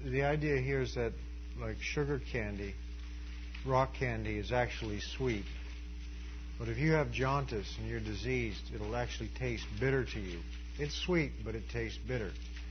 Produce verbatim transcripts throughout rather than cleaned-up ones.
the idea here is that, like sugar candy, rock candy is actually sweet. But if you have jaundice and you're diseased, it'll actually taste bitter to you. It's sweet, but it tastes bitter.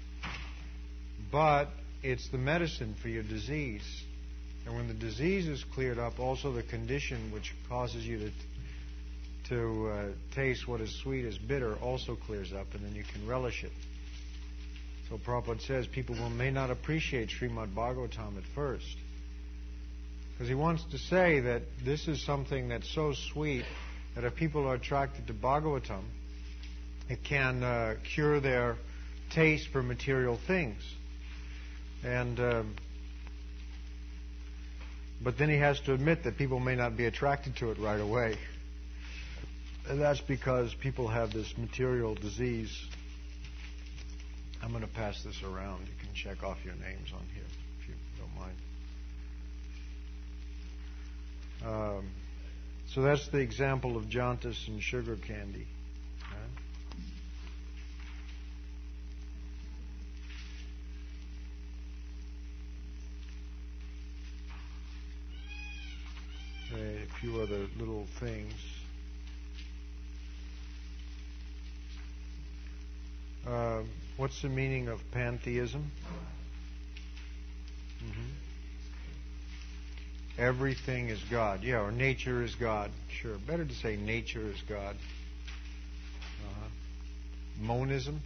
But it's the medicine for your disease. And when the disease is cleared up, also the condition which causes you to to uh, taste what is sweet as bitter also clears up, and then you can relish it. So Prabhupada says people will, may not appreciate Srimad Bhagavatam at first. Because he wants to say that this is something that's so sweet that if people are attracted to Bhagavatam, it can uh, cure their taste for material things. And um, but then he has to admit that people may not be attracted to it right away. And that's because people have this material disease. I'm going to pass this around. You can check off your names on here if you don't mind. Um, so that's the example of jaundice and sugar candy. Huh? A few other little things. Uh, what's the meaning of pantheism? Mm-hmm. Everything is God. Yeah, or nature is God. Sure. Better to say nature is God. Uh-huh. Monism.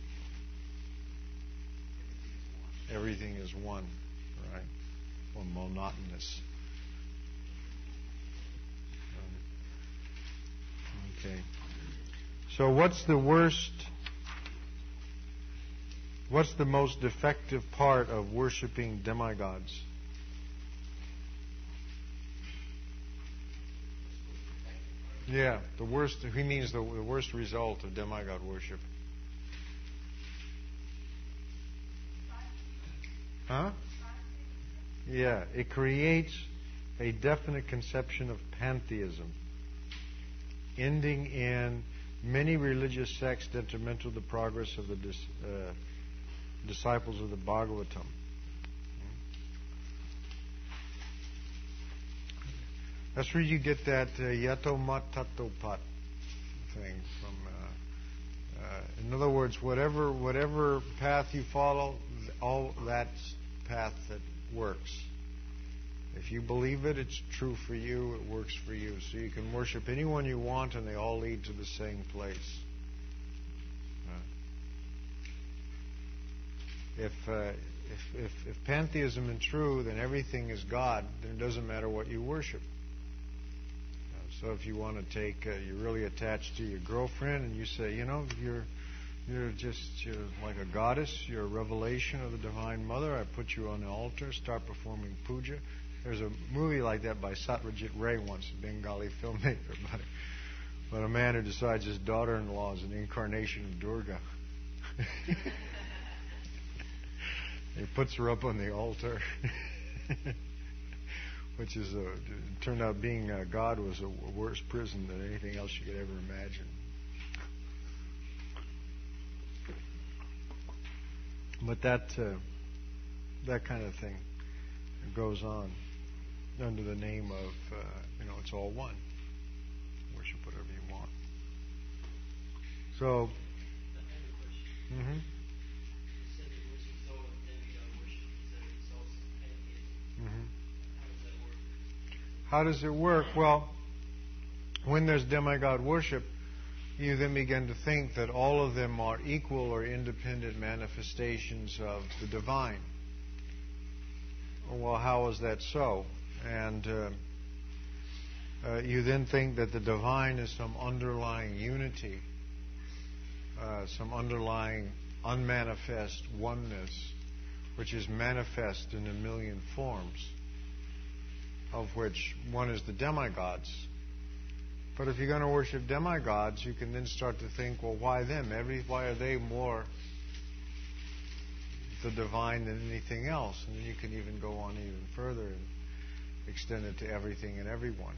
Everything is one. Right? Or monotonous. Um, okay. So what's the worst, what's the most defective part of worshiping demigods? Yeah, the worst, he means the, the worst result of demigod worship. Huh? Yeah, it creates a definite conception of pantheism, ending in many religious sects detrimental to the progress of the dis, uh, disciples of the Bhagavatam. That's where you get that uh, yato mat tato pat thing from. Uh, uh, in other words, whatever whatever path you follow, all that's path that works. If you believe it, it's true for you. It works for you. So you can worship anyone you want, and they all lead to the same place. Uh, if, uh, if if if pantheism is true, then everything is God. Then it doesn't matter what you worship. So if you want to take, uh, you're really attached to your girlfriend, and you say, you know, you're you're just you're like a goddess. You're a revelation of the Divine Mother. I put you on the altar. Start performing puja. There's a movie like that by Satyajit Ray once, a Bengali filmmaker, about it. But a man who decides his daughter-in-law is an incarnation of Durga. He puts her up on the altar. Which is a, it turned out being a God was a worse prison than anything else you could ever imagine. But that uh, that kind of thing goes on under the name of uh, you know it's all one. Worship whatever you want. So. Mm-hmm. Mm-hmm. How does it work? Well, when there's demigod worship, you then begin to think that all of them are equal or independent manifestations of the divine. Well, how is that so? And uh, uh, you then think that the divine is some underlying unity, uh, some underlying unmanifest oneness, which is manifest in a million forms, of which one is the demigods. But if you're going to worship demigods, you can then start to think, well, why them? Every, why are they more the divine than anything else? And then you can even go on even further and extend it to everything and everyone.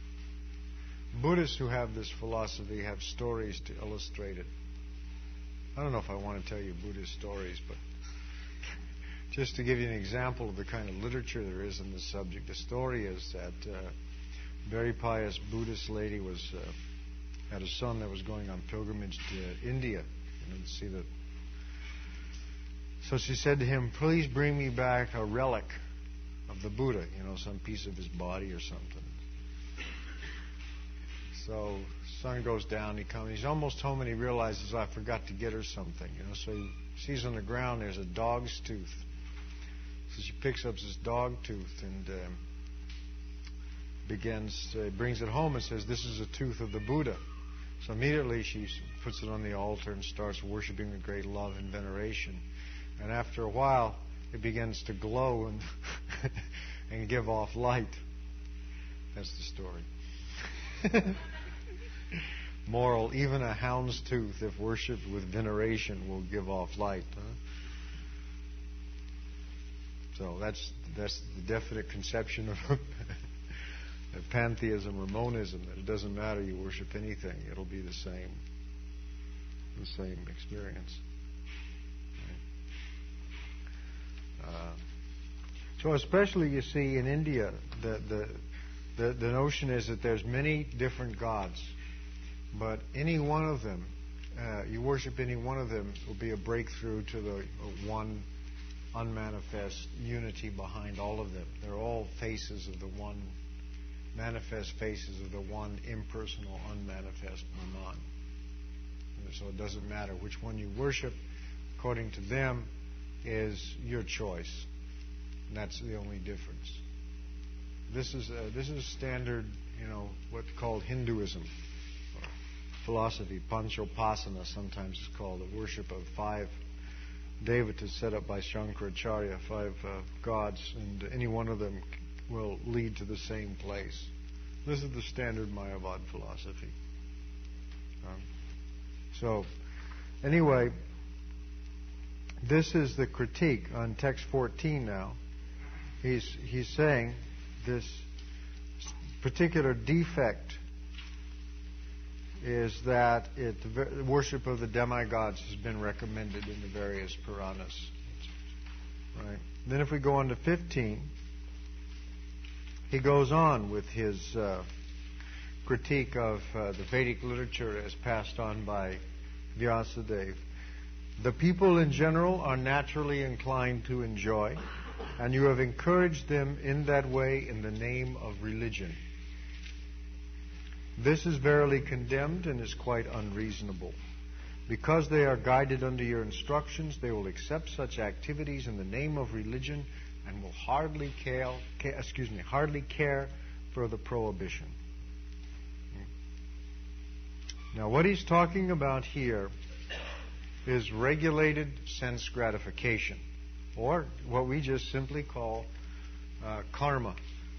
Buddhists who have this philosophy have stories to illustrate it. I don't know if I want to tell you Buddhist stories, but just to give you an example of the kind of literature there is on this subject, the story is that uh, a very pious Buddhist lady was uh, had a son that was going on pilgrimage to India, you know, to see the. So she said to him, "Please bring me back a relic of the Buddha, you know, some piece of his body or something." So son goes down, he comes, he's almost home, and he realizes, oh, I forgot to get her something, you know. So he sees on the ground there's a dog's tooth. So she picks up this dog tooth and um, begins, uh, brings it home and says, "This is a tooth of the Buddha." So immediately she puts it on the altar and starts worshiping with great love and veneration. And after a while, it begins to glow and and give off light. That's the story. Moral: even a hound's tooth, if worshipped with veneration, will give off light. Huh? So that's that's the definite conception of, of pantheism or monism. That it doesn't matter, you worship anything, it'll be the same, the same experience. Uh, so especially, you see, in India, the, the the the notion is that there's many different gods, but any one of them, uh, you worship any one of them, will be a breakthrough to the uh, one unmanifest unity behind all of them. They're all faces of the one, manifest faces of the one impersonal, unmanifest Brahman. And so it doesn't matter which one you worship. According to them, is your choice. And that's the only difference. This is a, this is standard, you know, what's called Hinduism, or philosophy. Panchopasana sometimes is called, the worship of five devatas set up by Shankaracharya, five uh, gods, and any one of them will lead to the same place. This is the standard Mayavad philosophy. Um, so, anyway, this is the critique on text fourteen now. He's, he's saying this particular defect is that it, the worship of the demigods has been recommended in the various Puranas. Right. Then if we go on to fifteen, he goes on with his uh, critique of uh, the Vedic literature as passed on by Vyasadeva. The people in general are naturally inclined to enjoy, and you have encouraged them in that way in the name of religion. This is verily condemned and is quite unreasonable. Because they are guided under your instructions, they will accept such activities in the name of religion and will hardly care, excuse me, hardly care for the prohibition. Now, what he's talking about here is regulated sense gratification, or what we just simply call uh, karma.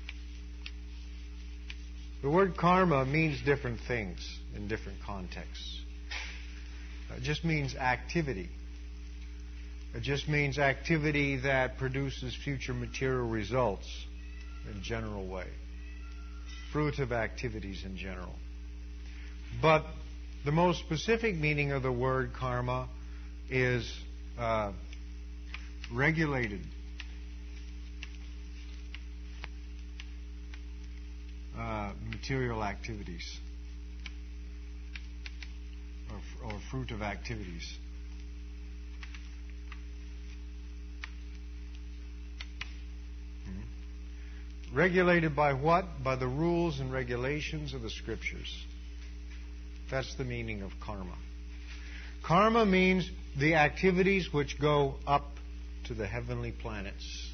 The word karma means different things in different contexts. It just means activity. It just means activity that produces future material results in a general way. Fruit of activities in general. But the most specific meaning of the word karma is uh, regulated. Uh, material activities. Or, or fruit of activities. Hmm. Regulated by what? By the rules and regulations of the Scriptures. That's the meaning of karma. Karma means the activities which go up to the heavenly planets.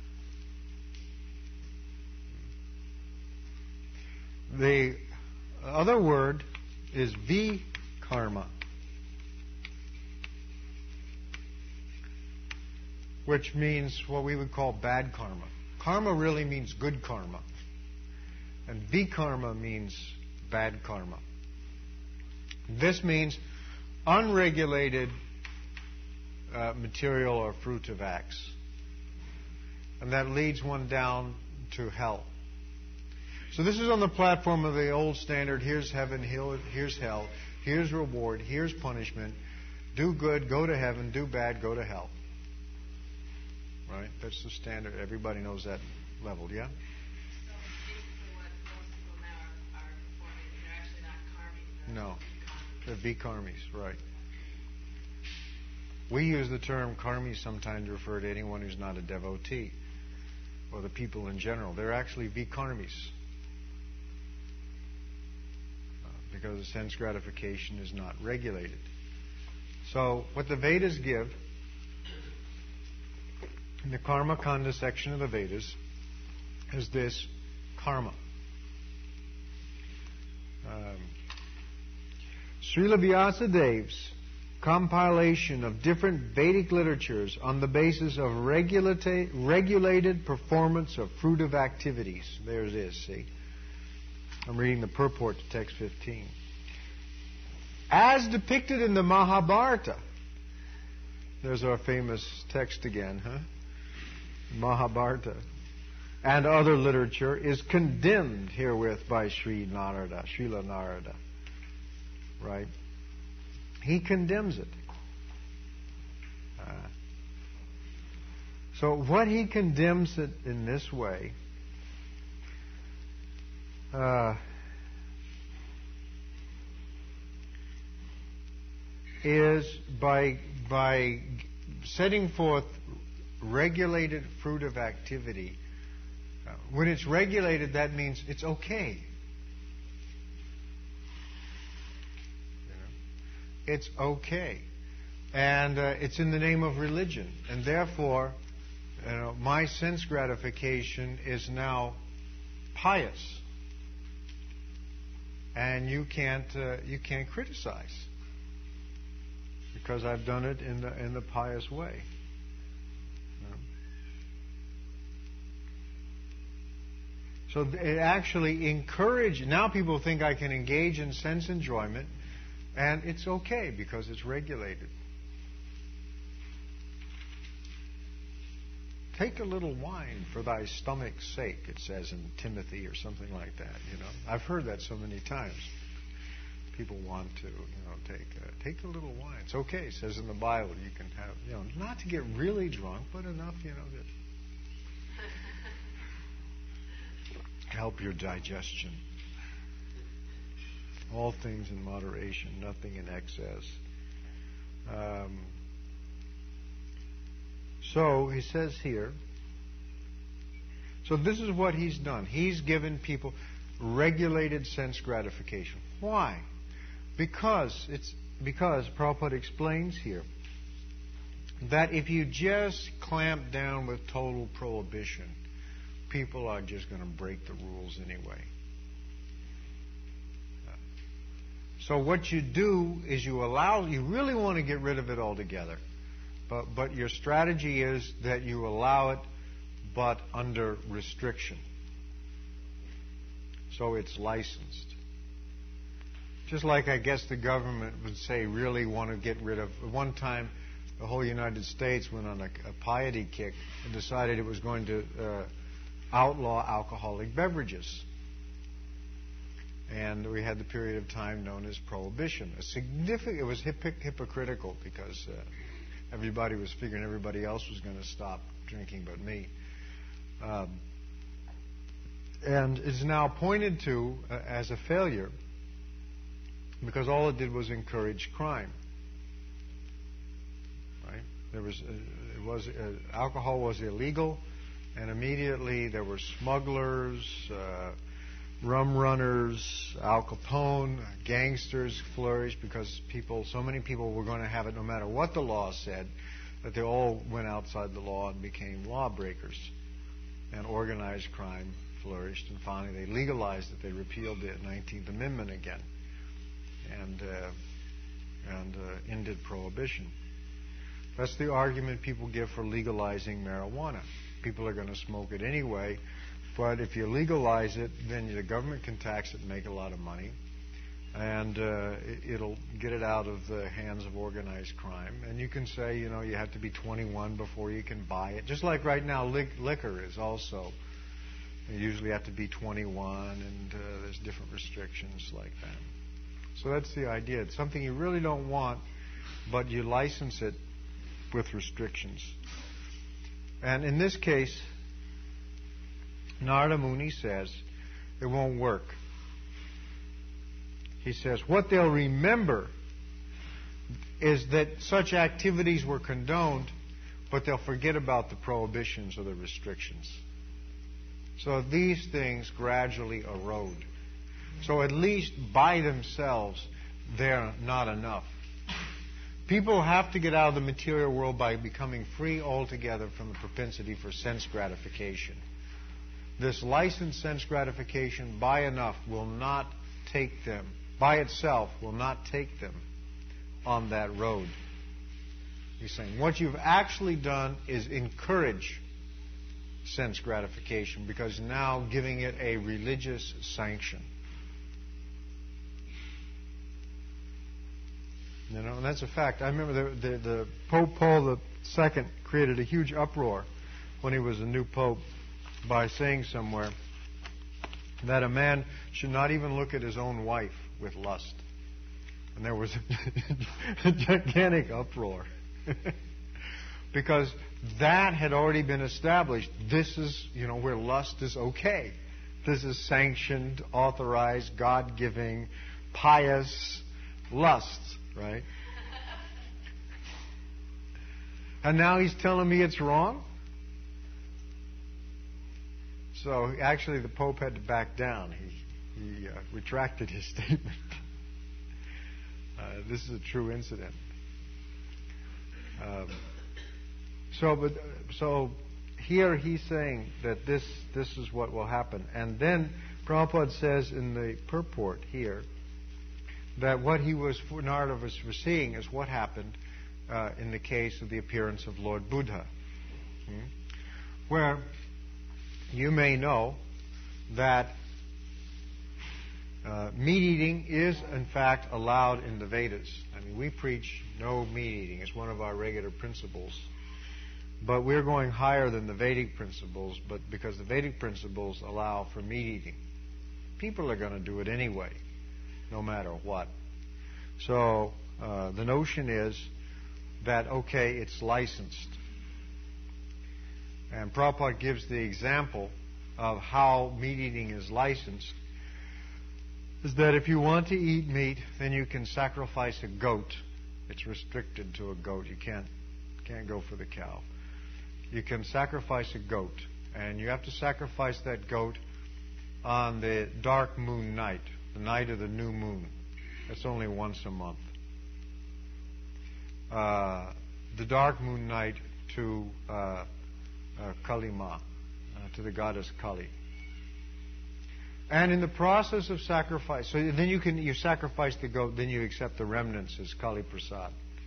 The other word is vikarma, which means what we would call bad karma. Karma really means good karma, and vikarma means bad karma. This means unregulated uh, material or fruit of acts. And that leads one down to hell. So this is on the platform of the old standard, here's heaven, here's hell, here's reward, here's punishment. Do good, go to heaven. Do bad, go to hell. Right? That's the standard. Everybody knows that level, yeah? So basically what most people now are, are performing, they're actually not karmis. No. They're vikarmis, right. We use the term karmi sometimes to refer to anyone who's not a devotee, or the people in general. They're actually vikarmis. Uh, because the sense gratification is not regulated. So, what the Vedas give, in the Karma Kanda section of the Vedas, is this karma. Um, Srila Vyasadev's compilation of different Vedic literatures on the basis of regulata- regulated performance of fruitive activities. There it is, see? I'm reading the purport to text fifteen. As depicted in the Mahabharata. There's our famous text again, huh? Mahabharata. And other literature is condemned herewith by Sri Narada, Srila Narada. Right? He condemns it. Uh, so what he condemns it in this way uh, is by by setting forth regulated fruitive activity. Uh, when it's regulated, that means it's okay. It's okay. And uh, it's in the name of religion. And therefore, you know, my sense gratification is now pious. And you can't uh, you can't criticize. Because I've done it in the in the pious way. You know? So it actually encourages. Now people think I can engage in sense enjoyment. And it's okay because it's regulated. Take a little wine for thy stomach's sake, it says in Timothy or something like that. You know, I've heard that so many times. People want to, you know, take a, take a little wine. It's okay, it says in the Bible. You can have, you know, not to get really drunk, but enough, you know, to help your digestion. All things in moderation, nothing in excess. Um, so he says here, so this is what he's done. He's given people regulated sense gratification. Why? Because it's because Prabhupada explains here that if you just clamp down with total prohibition, people are just going to break the rules anyway. So what you do is you allow, you really want to get rid of it altogether. But, but your strategy is that you allow it, but under restriction. So it's licensed. Just like I guess the government would say really want to get rid of. At one time, the whole United States went on a, a piety kick and decided it was going to uh, outlaw alcoholic beverages. And we had the period of time known as Prohibition. A significant, it was hip- hypocritical because uh, everybody was figuring everybody else was going to stop drinking but me. Um, and it's now pointed to uh, as a failure because all it did was encourage crime. Right? There was, uh, it was uh, alcohol was illegal, and immediately there were smugglers. Uh, Rum runners, Al Capone, gangsters flourished because people, so many people were going to have it no matter what the law said, that they all went outside the law and became lawbreakers. And organized crime flourished, and finally they legalized it. They repealed the nineteenth Amendment again and, uh, and uh, ended prohibition. That's the argument people give for legalizing marijuana. People are going to smoke it anyway. But if you legalize it, then the government can tax it and make a lot of money. And uh, it, it'll get it out of the hands of organized crime. And you can say, you know, you have to be twenty-one before you can buy it. Just like right now, li- liquor is also. You usually have to be twenty-one, and uh, there's different restrictions like that. So that's the idea. It's something you really don't want but you license it with restrictions. And in this case, Narada Muni says it won't work. He says what they'll remember is that such activities were condoned, but they'll forget about the prohibitions or the restrictions. So these things gradually erode. So at least by themselves, they're not enough. People have to get out of the material world by becoming free altogether from the propensity for sense gratification. This licensed sense gratification by enough will not take them, by itself will not take them on that road. He's saying what you've actually done is encourage sense gratification because now giving it a religious sanction. You know, and that's a fact. I remember the, the, the Pope Paul the Second created a huge uproar when he was a new pope by saying somewhere that a man should not even look at his own wife with lust. And there was a gigantic uproar because that had already been established. This is, you know, where lust is okay. This is sanctioned, authorized, God-giving, pious lust. Right? And now he's telling me it's wrong? So actually the Pope had to back down. He, he uh, retracted his statement. uh, this is a true incident. Um, so, but, so here he's saying that this, this is what will happen. And then Prabhupada says in the purport here, that what he was, Narada was foreseeing is what happened uh, in the case of the appearance of Lord Buddha. Hmm? Where you may know that uh, meat eating is in fact allowed in the Vedas. I mean, we preach no meat eating. It's one of our regular principles. But we're going higher than the Vedic principles, but because the Vedic principles allow for meat eating. People are going to do it anyway, no matter what. So uh, the notion is that, okay, it's licensed. And Prabhupada gives the example of how meat eating is licensed, is that if you want to eat meat, then you can sacrifice a goat. It's restricted to a goat. You can't, can't go for the cow. You can sacrifice a goat, and you have to sacrifice that goat on the dark moon night, the night of the new moon. That's only once a month. Uh, the dark moon night to uh, uh, Kali Ma, uh, to the goddess Kali. And in the process of sacrifice, so then you can you sacrifice the goat, then you accept the remnants as Kali Prasad.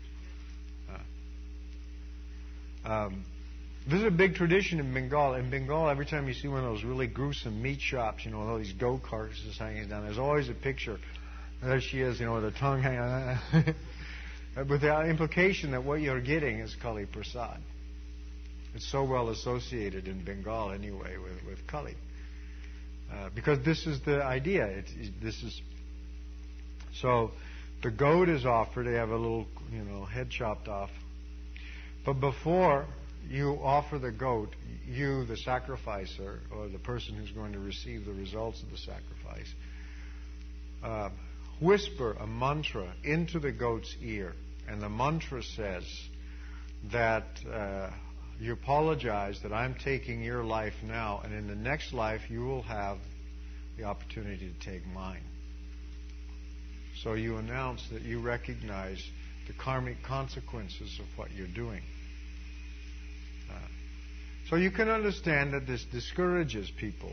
Uh, um, this is a big tradition in Bengal. In Bengal, every time you see one of those really gruesome meat shops, you know, with all these goat carcasses hanging down, there's always a picture. There she is, you know, with her tongue hanging out. With the implication that what you're getting is Kali Prasad. It's so well associated in Bengal anyway with, with Kali. Uh, because this is the idea. It, it, this is so the goat is offered. They have a little, you know, head chopped off. But before you offer the goat, you, the sacrificer, or the person who's going to receive the results of the sacrifice, uh, whisper a mantra into the goat's ear. And the mantra says that uh, you apologize that I'm taking your life now, and in the next life you will have the opportunity to take mine. So you announce that you recognize the karmic consequences of what you're doing. Uh, so you can understand that this discourages people.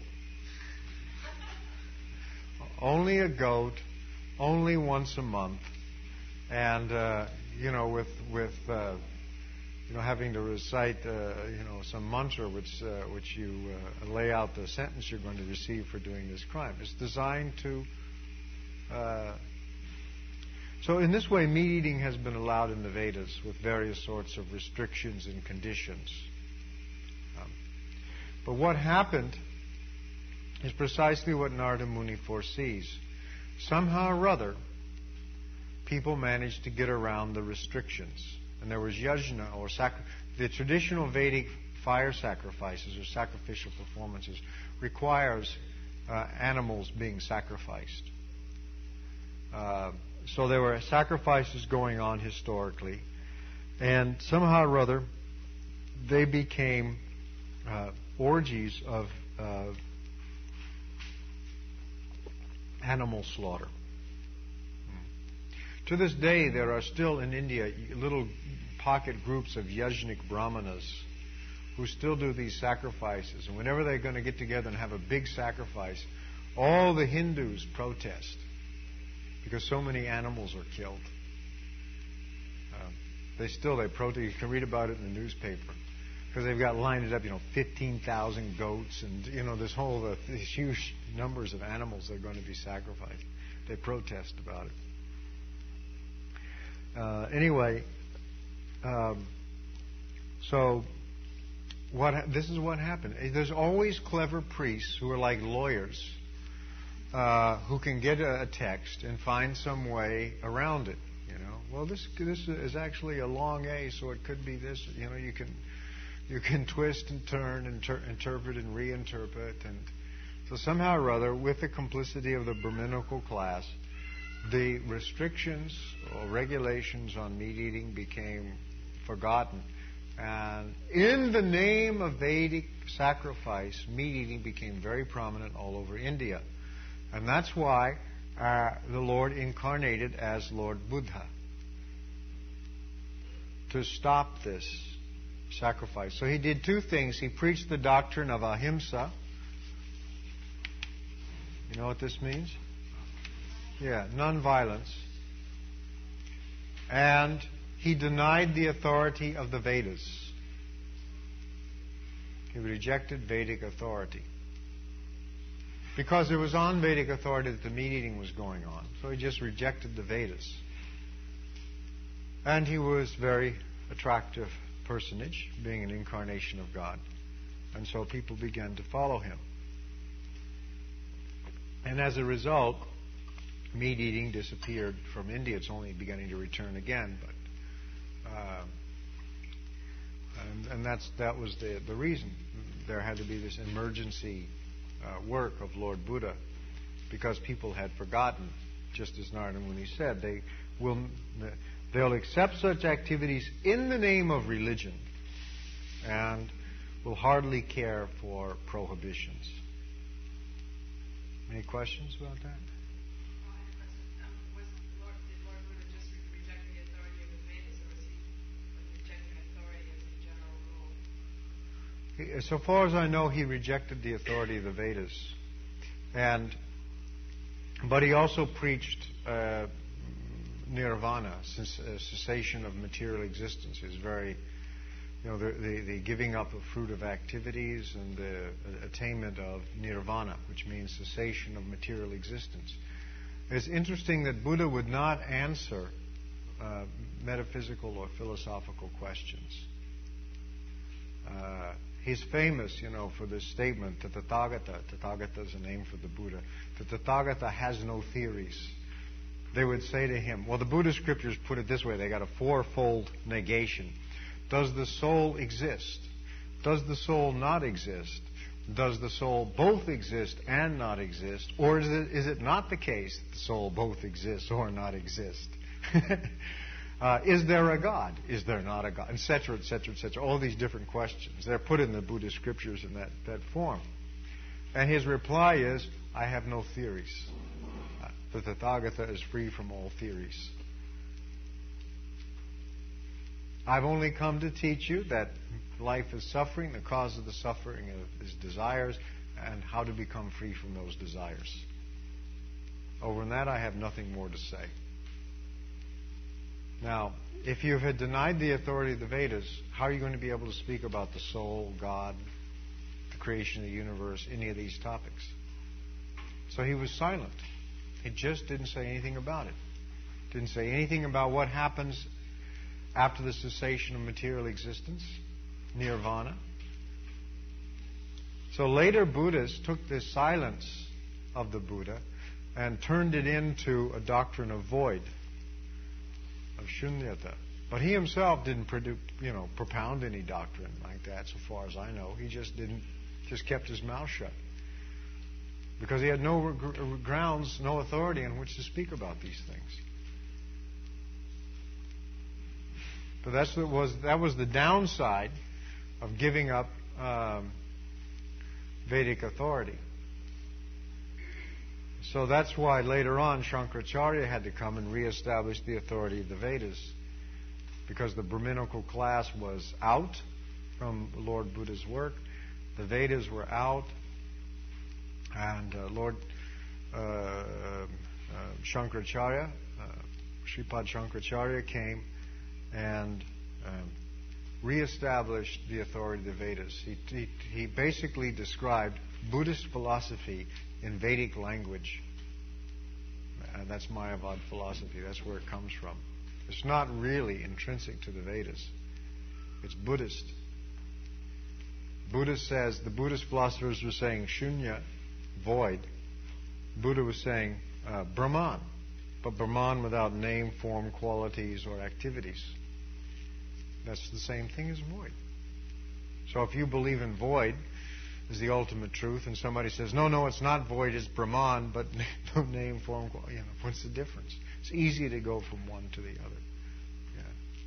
Only a goat, only once a month, and uh, you know, with with uh, you know, having to recite uh, you know, some mantra which uh, which you uh, lay out the sentence you're going to receive for doing this crime. It's designed to. Uh, so in this way, meat eating has been allowed in the Vedas with various sorts of restrictions and conditions. Um, but what happened is precisely what Narada Muni foresees. Somehow or other, people managed to get around the restrictions. And there was yajna, or sacri- the traditional Vedic fire sacrifices or sacrificial performances requires uh, animals being sacrificed. Uh, so there were sacrifices going on historically, and somehow or other they became uh, orgies of uh, animal slaughter. To this day, there are still in India little pocket groups of yajnik brahmanas who still do these sacrifices. And whenever they're going to get together and have a big sacrifice, all the Hindus protest because so many animals are killed. Uh, they still, they protest. You can read about it in the newspaper. Because they've got lined up, you know, fifteen thousand goats and, you know, this whole, uh, these huge numbers of animals that are going to be sacrificed. They protest about it. Uh, anyway, um, so what? Ha- this is what happened. There's always clever priests who are like lawyers uh, who can get a, a text and find some way around it. You know, well, this this is actually a long A, so it could be this. You know, you can you can twist and turn and ter- interpret and reinterpret, and so somehow or other, with the complicity of the Brahminical class, the restrictions or regulations on meat eating became forgotten. And in the name of Vedic sacrifice, meat eating became very prominent all over India. And that's why uh, the Lord incarnated as Lord Buddha, to stop this sacrifice. So he did two things. He preached the doctrine of ahimsa. You know what this means? Yeah, non-violence. And he denied the authority of the Vedas. He rejected Vedic authority. Because it was on Vedic authority that the meat eating was going on. So he just rejected the Vedas. And he was a very attractive personage, being an incarnation of God. And so people began to follow him. And as a result, meat eating disappeared from India. It's only beginning to return again, but uh, and, and that's that was the the reason there had to be this emergency uh, work of Lord Buddha, because people had forgotten, just as Narada Muni said, they will they'll accept such activities in the name of religion, and will hardly care for prohibitions. Any questions about that? So far as I know, he rejected the authority of the Vedas, and but he also preached uh, nirvana, cessation of material existence. Is very, you know, the, the, the giving up of fruitive activities and the attainment of nirvana, which means cessation of material existence. It's interesting that Buddha would not answer uh, metaphysical or philosophical questions. Uh, He's famous, you know, for this statement, that Tathagata, Tathagata is a name for the Buddha, that Tathagata has no theories. They would say to him, well, the Buddhist scriptures put it this way, they got a fourfold negation. Does the soul exist? Does the soul not exist? Does the soul both exist and not exist? Or is it, is it not the case that the soul both exists or not exist? Uh, is there a God? Is there not a God? Et cetera, et cetera, et cetera. All these different questions. They're put in the Buddhist scriptures in that, that form. And his reply is, I have no theories. Uh, the Tathagata is free from all theories. I've only come to teach you that life is suffering, the cause of the suffering is desires, and how to become free from those desires. Over than that, I have nothing more to say. Now, if you had denied the authority of the Vedas, how are you going to be able to speak about the soul, God, the creation of the universe, any of these topics? So he was silent. He just didn't say anything about it. Didn't say anything about what happens after the cessation of material existence, nirvana. So later Buddhists took this silence of the Buddha and turned it into a doctrine of void. of shunyata. But he himself didn't produ- you know, propound any doctrine like that, so far as I know. He just didn't, just kept his mouth shut. Because he had no grounds, no authority on which to speak about these things. But that's what was that was the downside of giving up um, Vedic authority. So that's why later on Shankaracharya had to come and reestablish the authority of the Vedas, because the Brahminical class was out from Lord Buddha's work, the Vedas were out, and uh, Lord uh, uh, Shankaracharya, uh, Sripad Shankaracharya came and um, reestablished the authority of the Vedas. He, he, he basically described Buddhist philosophy in Vedic language. And that's Mayavad philosophy. That's where it comes from. It's not really intrinsic to the Vedas. It's Buddhist. Buddha says, the Buddhist philosophers were saying shunya, void. Buddha was saying uh, Brahman, but Brahman without name, form, qualities, or activities. That's the same thing as void. So if you believe in void as the ultimate truth, and somebody says, no, no, it's not void, it's Brahman, but no name, form, quality, you know, what's the difference? It's easy to go from one to the other. Yeah.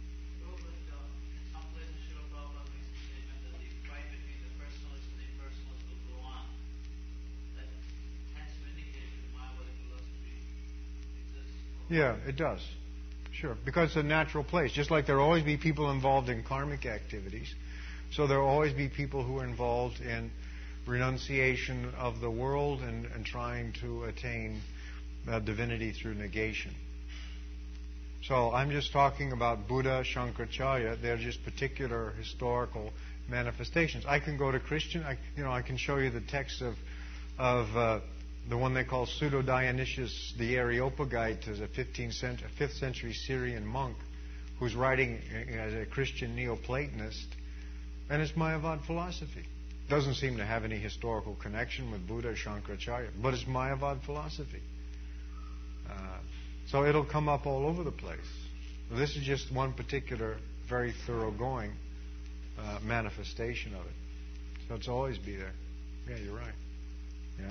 Yeah, it does. Sure. Because it's a natural place. Just like there will always be people involved in karmic activities, so there will always be people who are involved in renunciation of the world and, and trying to attain uh, divinity through negation. So I'm just talking about Buddha, Shankaracharya. They're just particular historical manifestations. I can go to Christian, I, you know, I can show you the text of, of uh, the one they call Pseudo-Dionysius the Areopagite, is a fifteenth century, fifth century Syrian monk who's writing as a Christian Neoplatonist, and it's Mayavad philosophy. Doesn't seem to have any historical connection with Buddha or Shankaracharya, but it's Mayavad philosophy. Uh, so it'll come up all over the place. This is just one particular, very thoroughgoing uh, manifestation of it. So it's always be there. Yeah, you're right. Yeah.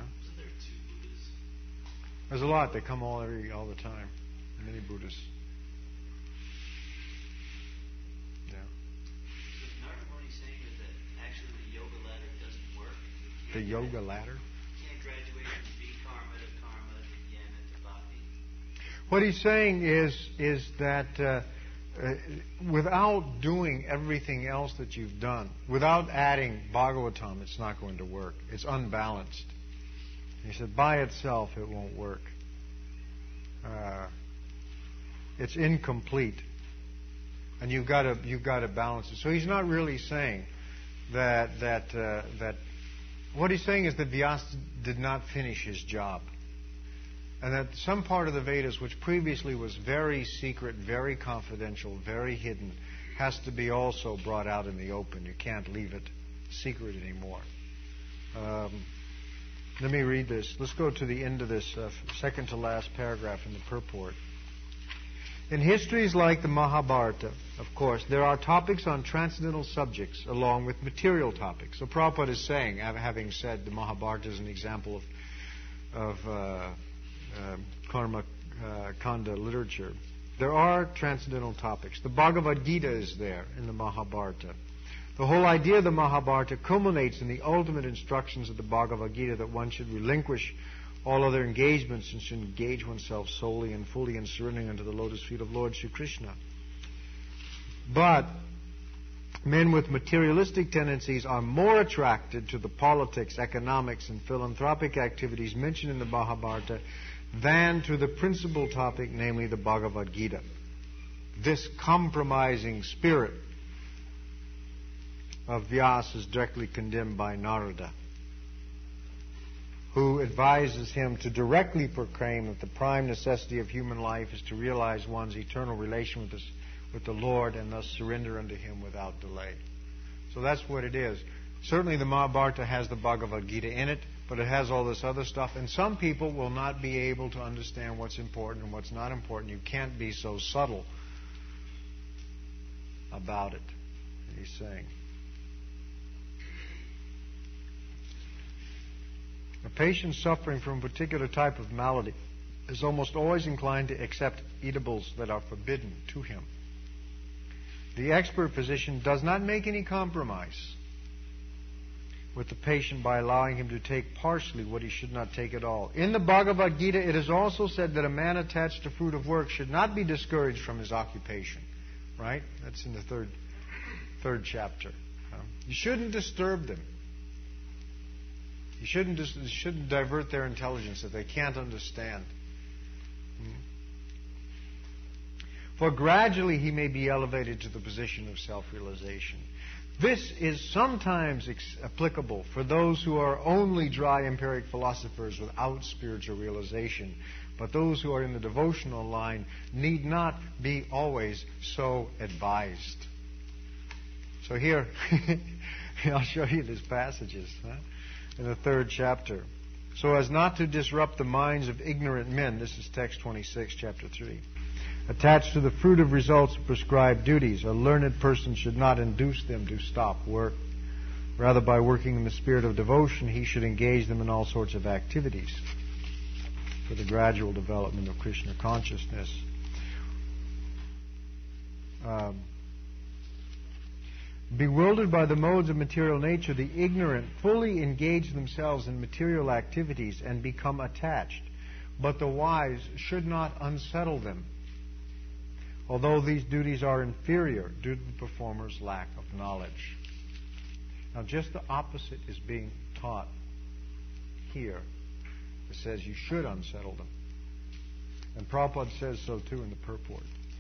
There's a lot. They come all every all the time. Many Buddhists. Yeah. So Narada saying that actually the yoga ladder doesn't work. The yoga ladder? You can't graduate from B karma to karma to jnana to bhakti. What he's saying is is that uh, uh, without doing everything else that you've done, without adding Bhagavatam, it's not going to work. It's unbalanced. He said, by itself, it won't work. Uh, it's incomplete, and you've got to you've got to balance it. So he's not really saying that that uh, that. What he's saying is that Vyasa did not finish his job, and that some part of the Vedas, which previously was very secret, very confidential, very hidden, has to be also brought out in the open. You can't leave it secret anymore. Um, Let me read this. Let's go to the end of this uh, second to last paragraph in the purport. In histories like the Mahabharata, of course, there are topics on transcendental subjects along with material topics. So Prabhupada is saying, having said the Mahabharata is an example of, of uh, uh, karma uh, kanda literature, there are transcendental topics. The Bhagavad Gita is there in the Mahabharata. The whole idea of the Mahabharata culminates in the ultimate instructions of the Bhagavad Gita that one should relinquish all other engagements and should engage oneself solely and fully in surrendering unto the lotus feet of Lord Sri Krishna. But men with materialistic tendencies are more attracted to the politics, economics, and philanthropic activities mentioned in the Mahabharata than to the principal topic, namely the Bhagavad Gita. This compromising spirit of Vyasa is directly condemned by Narada, who advises him to directly proclaim that the prime necessity of human life is to realize one's eternal relation with, this, with the Lord and thus surrender unto Him without delay. So that's what it is. Certainly the Mahabharata has the Bhagavad Gita in it, but it has all this other stuff, and some people will not be able to understand what's important and what's not important. You can't be so subtle about it. He's saying. A patient suffering from a particular type of malady is almost always inclined to accept eatables that are forbidden to him. The expert physician does not make any compromise with the patient by allowing him to take partially what he should not take at all. In the Bhagavad Gita, it is also said that a man attached to fruit of work should not be discouraged from his occupation. Right? That's in the third third chapter. Um, you shouldn't disturb them. You shouldn't, dis- you shouldn't divert their intelligence that they can't understand. Hmm. For gradually he may be elevated to the position of self-realization. This is sometimes ex- applicable for those who are only dry empiric philosophers without spiritual realization. But those who are in the devotional line need not be always so advised. So here, I'll show you these passages huh? in the third chapter. So as not to disrupt the minds of ignorant men, this is text twenty-six, chapter three. Attached to the fruit of results of prescribed duties, a learned person should not induce them to stop work. Rather, by working in the spirit of devotion, he should engage them in all sorts of activities for the gradual development of Krishna consciousness. Um, bewildered by the modes of material nature, the ignorant fully engage themselves in material activities and become attached. But the wise should not unsettle them, although these duties are inferior due to the performer's lack of knowledge. Now, just the opposite is being taught here. It says you should unsettle them. And Prabhupada says so too in the purport.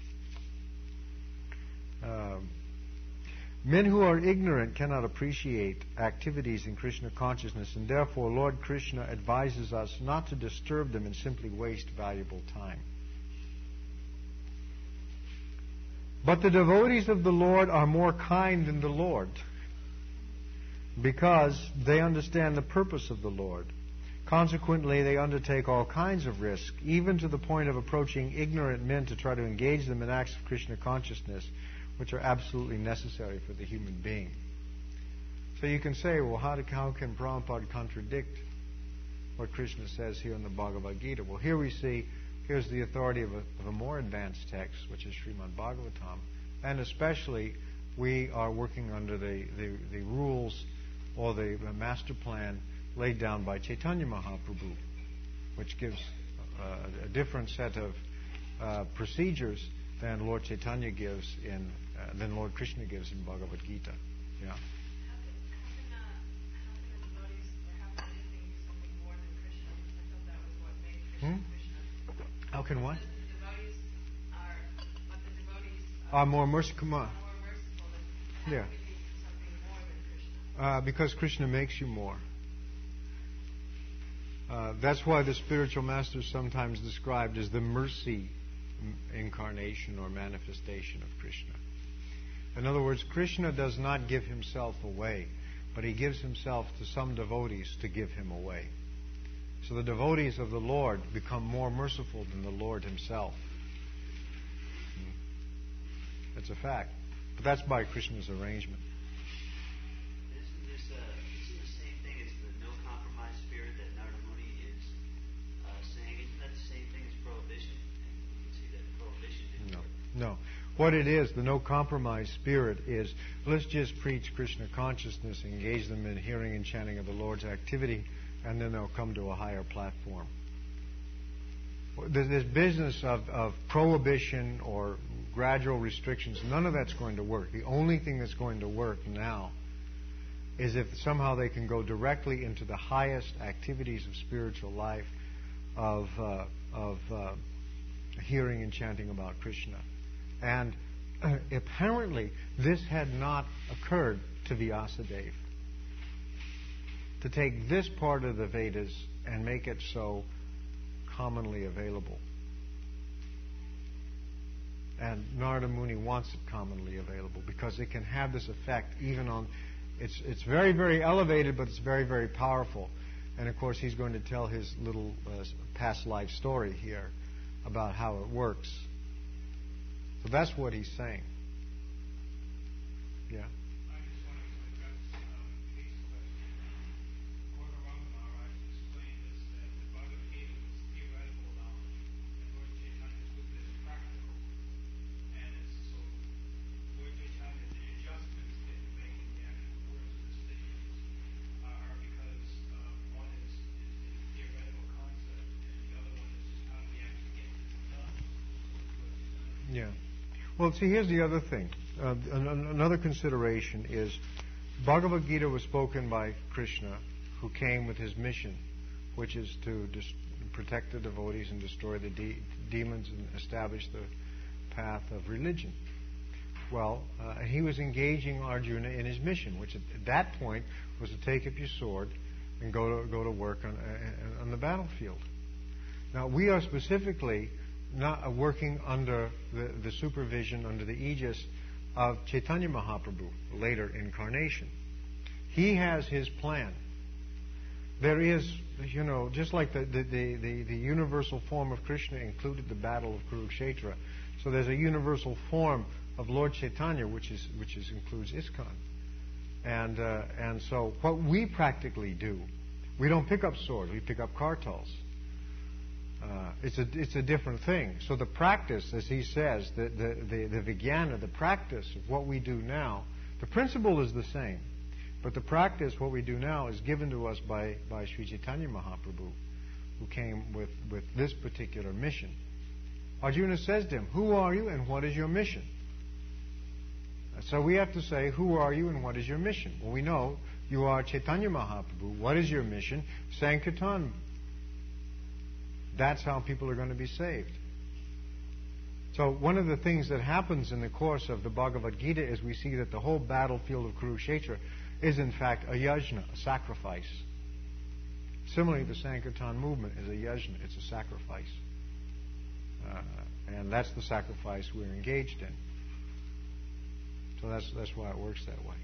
Um, men who are ignorant cannot appreciate activities in Krishna consciousness, and therefore Lord Krishna advises us not to disturb them and simply waste valuable time. But the devotees of the Lord are more kind than the Lord, because they understand the purpose of the Lord. Consequently, they undertake all kinds of risk, even to the point of approaching ignorant men to try to engage them in acts of Krishna consciousness, which are absolutely necessary for the human being. So you can say, well, how, do, how can Prabhupada contradict what Krishna says here in the Bhagavad Gita? Well, here we see, here's the authority of a, of a more advanced text, which is Srimad Bhagavatam, and especially we are working under the, the, the rules or the, the master plan laid down by Chaitanya Mahaprabhu, which gives uh, a different set of uh, procedures than Lord Chaitanya gives in, uh, than Lord Krishna gives in Bhagavad Gita. Yeah. How can, how can, uh, how can the devotees, or how can anything do something more than Krishna? I thought that was what made Krishna Hmm? Krishna. How can what? It says that the devotees are, but the devotees Are more merciful. Come on. are more merciful than, how Yeah. can they do something more than Krishna? Uh, because Krishna makes you more. Uh, that's why the spiritual master is sometimes described as the mercy incarnation or manifestation of Krishna. In other words, Krishna does not give himself away, but he gives himself to some devotees to give him away. So the devotees of the Lord become more merciful than the Lord himself. It's a fact. But that's by Krishna's arrangement. Isn't this uh, isn't the same thing as the no compromise spirit that Narada Muni is uh, saying? Isn't that the same thing as prohibition? And we can see that prohibition didn't No. work. No. What it is, the no compromise spirit is, let's just preach Krishna consciousness, engage them in hearing and chanting of the Lord's activity, and then they'll come to a higher platform. This, this business of, of prohibition or gradual restrictions, none of that's going to work. The only thing that's going to work now is if somehow they can go directly into the highest activities of spiritual life, of, uh, of uh, hearing and chanting about Krishna. And uh, apparently this had not occurred to Vyasadeva. To take this part of the Vedas and make it so commonly available. And Narada Muni wants it commonly available because it can have this effect even on... It's, it's very, very elevated, but it's very, very powerful. And of course he's going to tell his little uh, past life story here about how it works. So that's what he's saying. Yeah. I just wanted to address um, Kate's question. Gordon Rama Maharaj explained this that the Bhagavad Gita was theoretical knowledge, and Lord Chaitanya's wisdom is practical. And it's so Lord Chaitanya, the adjustments that you make in the actual words of the statements uh, are because uh, one is, is the theoretical concept, and the other one is just how do we actually get this done. Yeah. Well, see, here's the other thing. Uh, an- an- another consideration is Bhagavad Gita was spoken by Krishna, who came with his mission, which is to dis- protect the devotees and destroy the de- demons and establish the path of religion. Well, uh, he was engaging Arjuna in his mission, which at, at that point was to take up your sword and go to go to work on, uh, on the battlefield. Now, we are specifically not uh, working under the, the supervision, under the aegis of Chaitanya Mahaprabhu, later incarnation. He has his plan. There is, you know, just like the, the, the, the, the universal form of Krishna included the battle of Kurukshetra, so there's a universal form of Lord Chaitanya, which is which is includes ISKCON. And uh, and so what we practically do, we don't pick up swords, we pick up kartals. Uh, it's a it's a different thing. So the practice, as he says, the the the, the vijnana, the practice of what we do now, the principle is the same, but the practice, what we do now, is given to us by by Sri Chaitanya Mahaprabhu, who came with with this particular mission. Arjuna says to him, "Who are you and what is your mission?" So we have to say, "Who are you and what is your mission?" Well, we know you are Chaitanya Mahaprabhu. What is your mission? Sankirtan. That's how people are going to be saved. So one of the things that happens in the course of the Bhagavad Gita is we see that the whole battlefield of Kurukshetra is in fact a yajna, a sacrifice. Similarly, the Sankirtan movement is a yajna, it's a sacrifice. Uh, and that's the sacrifice we're engaged in. So that's that's why it works that way.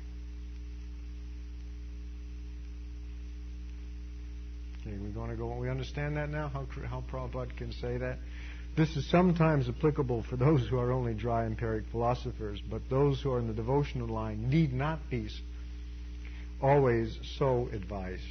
Okay, we're going to go. We understand that now. How how Prabhupada can say that. This is sometimes applicable for those who are only dry empiric philosophers, but those who are in the devotional line need not be always so advised.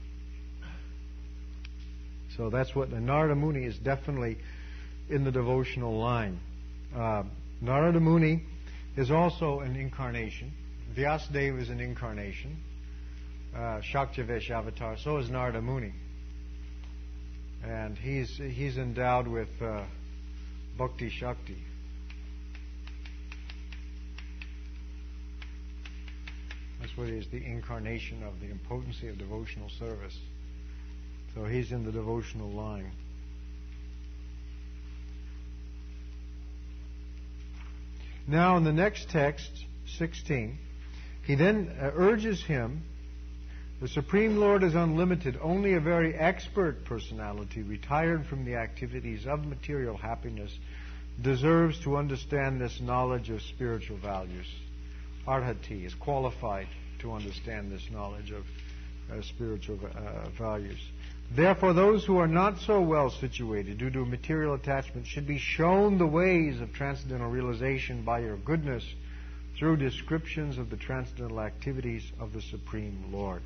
So that's what Narada Muni is definitely in the devotional line. Uh, Narada Muni is also an incarnation. Vyasadeva is an incarnation. Uh, Shaktavesh avatar. So is Narada Muni. And he's he's endowed with uh, Bhakti Shakti. That's what it is, the incarnation of the impotency of devotional service. So he's in the devotional line. Now in the next text, sixteen, he then uh, urges him, the Supreme Lord is unlimited. Only a very expert personality, retired from the activities of material happiness, deserves to understand this knowledge of spiritual values. Arhati is qualified to understand this knowledge of uh, spiritual uh, values. Therefore, those who are not so well situated due to material attachment should be shown the ways of transcendental realization by your goodness through descriptions of the transcendental activities of the Supreme Lord.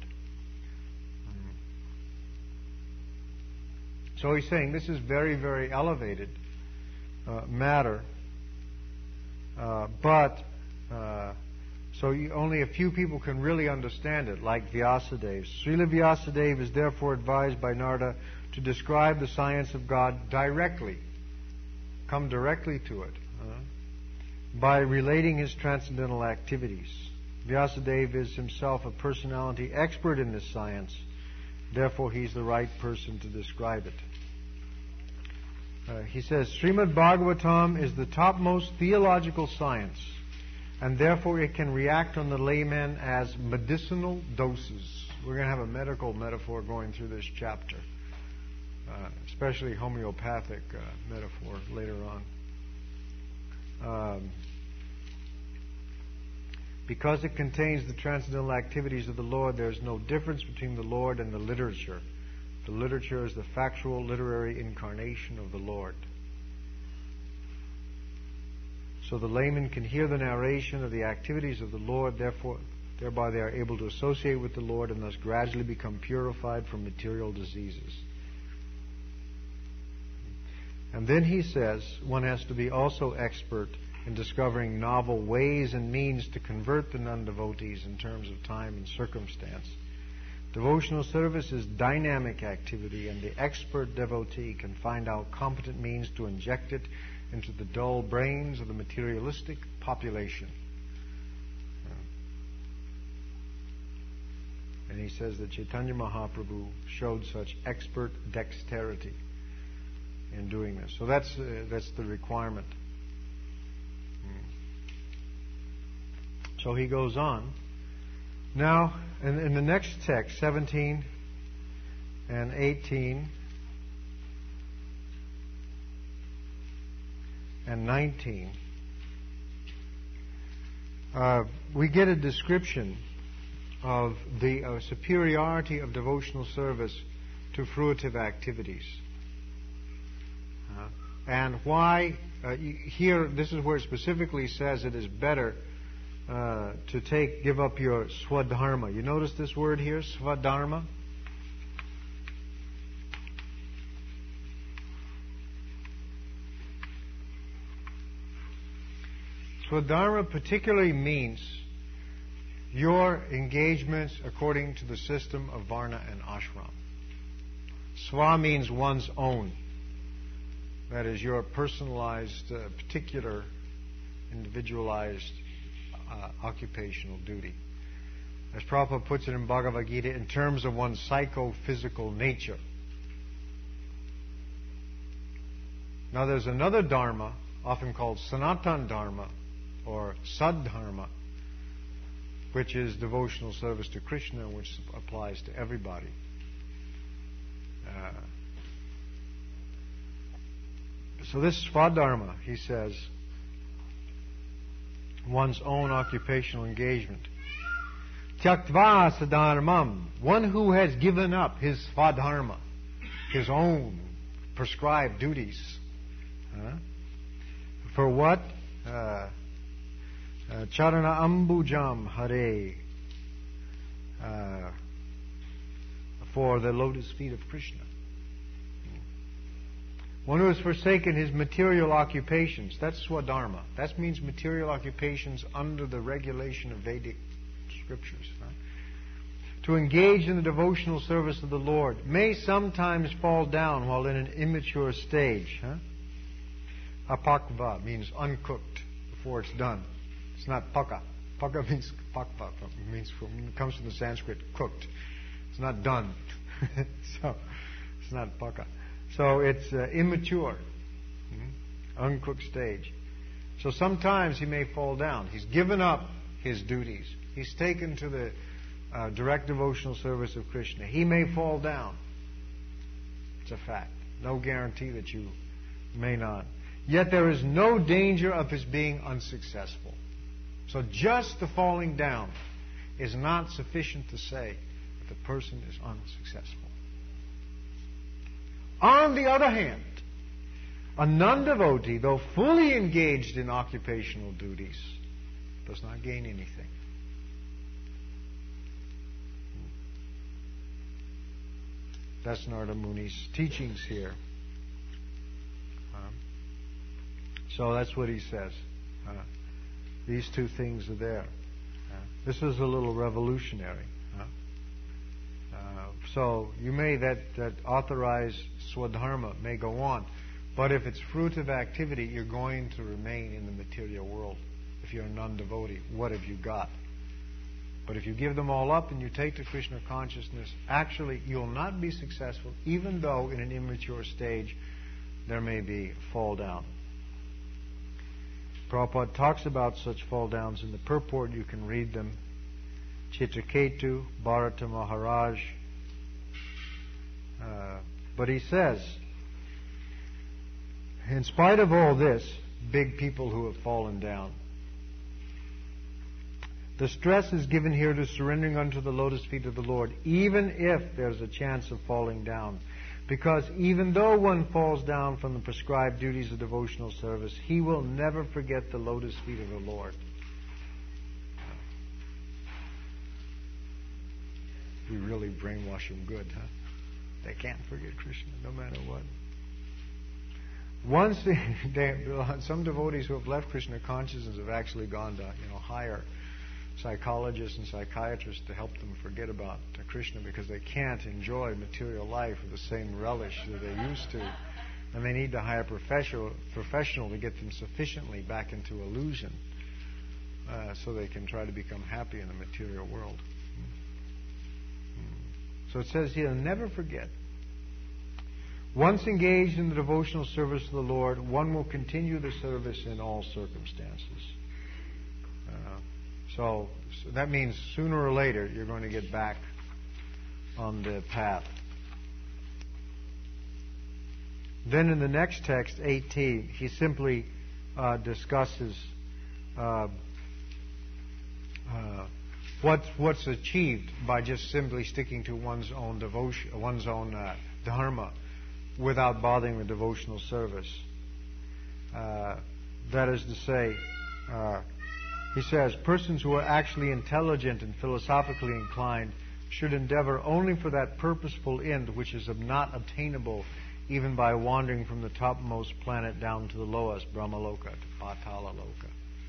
So he's saying this is very, very elevated uh, matter, uh, but uh, so you, only a few people can really understand it, like Vyasadeva. Srila Vyasadeva is therefore advised by Narada to describe the science of God directly, come directly to it, uh, by relating his transcendental activities. Vyasadeva is himself a personality expert in this science. Therefore, he's the right person to describe it. Uh, he says, Srimad Bhagavatam is the topmost theological science, and therefore it can react on the layman as medicinal doses. We're going to have a medical metaphor going through this chapter, uh, especially homeopathic uh, metaphor later on. Um, Because it contains the transcendental activities of the Lord, there is no difference between the Lord and the literature. The literature is the factual literary incarnation of the Lord. so the layman can hear the narration of the activities of the Lord, therefore, thereby they are able to associate with the Lord and thus gradually become purified from material diseases. And then he says one has to be also expert in discovering novel ways and means to convert the non-devotees in terms of time and circumstance. Devotional service is dynamic activity, and the expert devotee can find out competent means to inject it into the dull brains of the materialistic population. And he says that Chaitanya Mahaprabhu showed such expert dexterity in doing this. So that's uh, that's the requirement. So he goes on. Now, in, in the next text, seventeen and eighteen and nineteen, uh, we get a description of the uh, superiority of devotional service to fruitive activities. Uh, and why, uh, here, this is where it specifically says it is better uh, to take, give up your swadharma. You notice this word here, swadharma? Swadharma particularly means your engagements according to the system of Varna and Ashram. Swa means one's own. That is your personalized, uh, particular, individualized uh, occupational duty. As Prabhupada puts it in Bhagavad Gita, in terms of one's psychophysical nature. Now there's another dharma, often called Sanatan Dharma, or Saddharma, which is devotional service to Krishna, which applies to everybody. Uh, so this Swadharma, he says, one's own occupational engagement. Tyaktva sadharmam, one who has given up his Swadharma, his own prescribed duties. Uh, for what? Uh, Uh, Charana Ambujam Hare, uh, for the lotus feet of Krishna. One who has forsaken his material occupations, that's Swadharma. That means material occupations under the regulation of Vedic scriptures. Right? To engage in the devotional service of the Lord may sometimes fall down while in an immature stage. Huh? Apakva means uncooked before it's done. It's not paka. Paka means pakva. It means from, it comes from the Sanskrit cooked. It's not done. So it's not paka. So it's uh, immature, mm-hmm. uncooked stage. So sometimes he may fall down. He's given up his duties. He's taken to the uh, direct devotional service of Krishna. He may fall down. It's a fact. No guarantee that you may not. Yet there is no danger of his being unsuccessful. So just the falling down is not sufficient to say that the person is unsuccessful. On the other hand, a non-devotee, though fully engaged in occupational duties, does not gain anything. That's Narada Muni's teachings here. Uh, so that's what he says. Uh, These two things are there. Uh, this is a little revolutionary. Huh? Uh, so you may, that, that authorized Swadharma may go on. But if it's fruitive activity, you're going to remain in the material world. If you're a non-devotee, what have you got? But if you give them all up and you take to Krishna consciousness, actually you'll not be successful, even though in an immature stage there may be fall down. Prabhupada talks about such fall downs in the purport. You can read them. Chitraketu, Bharata Maharaj. Uh, but he says, in spite of all this, big people who have fallen down, the stress is given here to surrendering unto the lotus feet of the Lord, even if there's a chance of falling down. Because even though one falls down from the prescribed duties of devotional service, he will never forget the lotus feet of the Lord. We really brainwash them good, huh? They can't forget Krishna no matter what. Once they, they, some devotees who have left Krishna consciousness have actually gone to, you know, hire psychologists and psychiatrists to help them forget about Krishna, because they can't enjoy material life with the same relish that they used to, and they need to hire a professional professional to get them sufficiently back into illusion, uh, so they can try to become happy in the material world. So it says here, never forget. Once engaged in the devotional service of the Lord, one will continue the service in all circumstances. Uh, so, so that means sooner or later you're going to get back on the path. Then in the next text, eighteen, he simply uh, discusses uh, uh, what's what's achieved by just simply sticking to one's own devotion, one's own uh, dharma, without bothering with devotional service. Uh, that is to say, uh, he says, persons who are actually intelligent and philosophically inclined should endeavor only for that purposeful end which is not obtainable even by wandering from the topmost planet down to the lowest, Brahmaloka, to Patala Loka.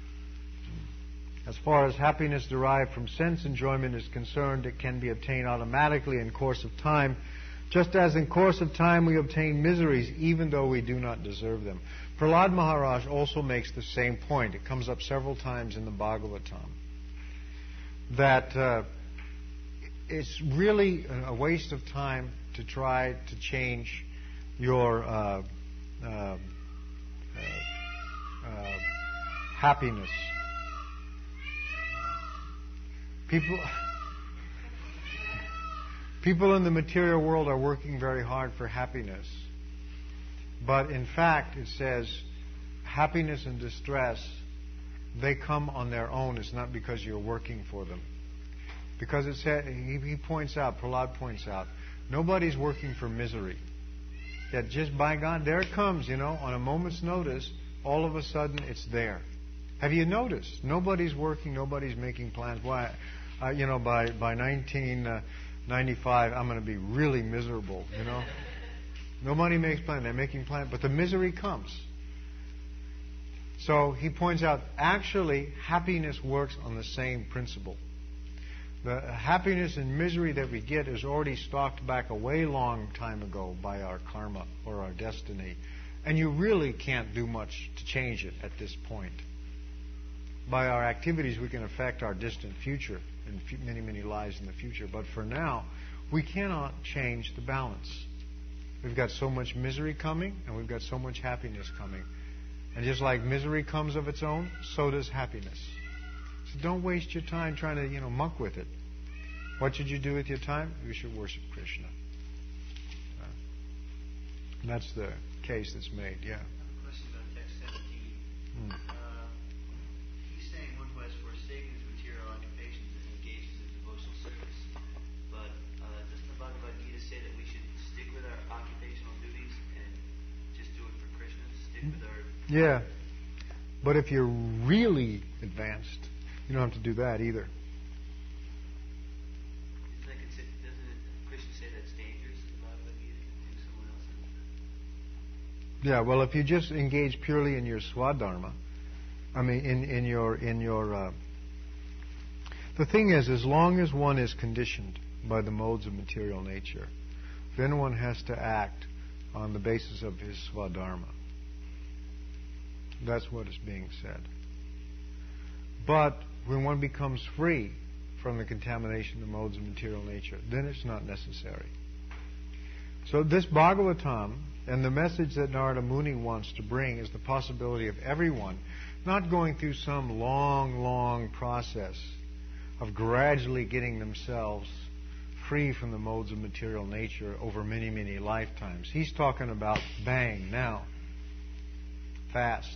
As far as happiness derived from sense enjoyment is concerned, it can be obtained automatically in course of time, just as in course of time we obtain miseries even though we do not deserve them. Prahlad Maharaj also makes the same point. It comes up several times in the Bhagavatam. That uh, it's really a waste of time to try to change your uh, uh, uh, uh, happiness. People, people in the material world are working very hard for happiness. But in fact, it says, happiness and distress, they come on their own. It's not because you're working for them. Because it said, he, he points out, Prahlad points out, nobody's working for misery. That just by God, there it comes, you know, on a moment's notice, all of a sudden it's there. Have you noticed? Nobody's working, nobody's making plans. Why, uh, you know, by, by nineteen ninety-five, I'm going to be really miserable, you know. Nobody makes plans. They're making plans, but the misery comes. So he points out, actually, happiness works on the same principle. The happiness and misery that we get is already stalked back a way long time ago by our karma or our destiny. And you really can't do much to change it at this point. By our activities, we can affect our distant future and many, many lives in the future. But for now, we cannot change the balance. We've got so much misery coming, and we've got so much happiness coming. And just like misery comes of its own, so does happiness. So don't waste your time trying to, you know, muck with it. What should you do with your time? You should worship Krishna. Uh, and that's the case that's made, yeah. I have a question about text seventeen. Hmm. Uh, he's saying one who has forsaken his material occupations and engages in devotional service. But uh, doesn't the Bhagavad Gita say that we should stick with our occupational duties and just do it for Krishna? Stick with our... Yeah. But if you're really advanced, you don't have to do that either. Isn't that considered, doesn't it, Krishna say that's dangerous in the Bhagavad Gita to do someone else's? Yeah, well, if you just engage purely in your swadharma, I mean, in, in your in your uh, the thing is, as long as one is conditioned by the modes of material nature, then one has to act on the basis of his swadharma. That's what is being said. But when one becomes free from the contamination of the modes of material nature, then it's not necessary. So this Bhagavatam and the message that Narada Muni wants to bring is the possibility of everyone not going through some long, long process of gradually getting themselves free from the modes of material nature over many, many lifetimes. He's talking about bang, now, fast.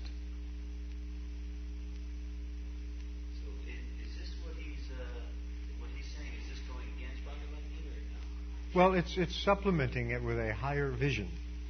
So is, is this what he's uh, what he's saying? Is this going against Bhagavad Gita or no? Well, it's it's supplementing it with a higher vision.